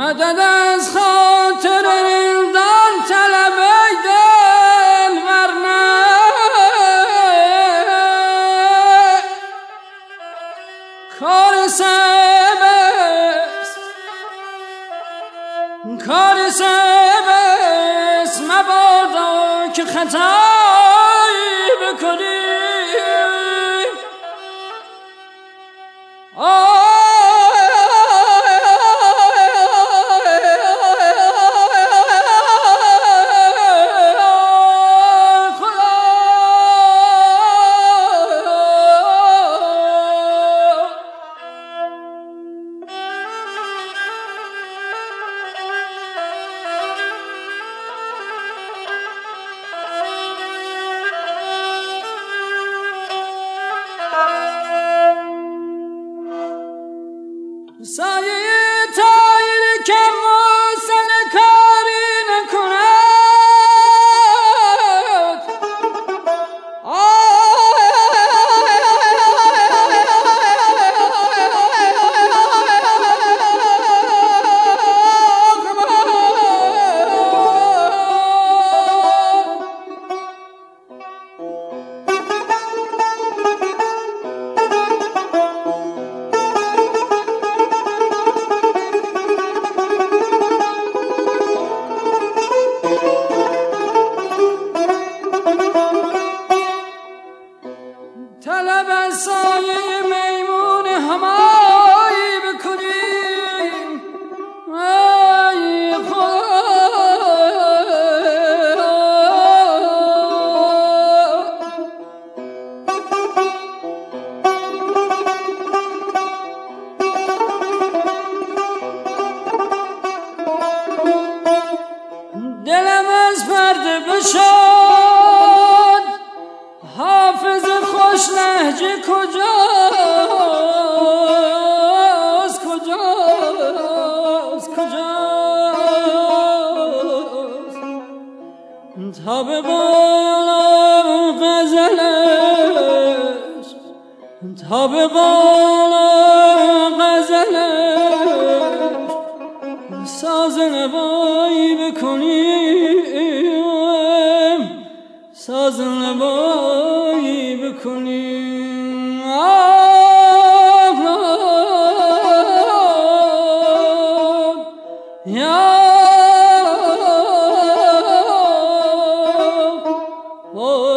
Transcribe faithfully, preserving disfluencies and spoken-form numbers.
مدد از خاطر رندان طلب ای دل ورنه کار سب است کار سب است مبادا که خطایی بکنی سایه تایر که موسن کاری نکند طلب از سایه میمون همایی بکنیم ای خدا دلم از پرده بشد حافظ خوش لهجه کجاست کجاست کجاست تا به بالا غزلش تا به بالا غزلش ساز نوایی بکنیم ساز نوایی بکنیم آه یا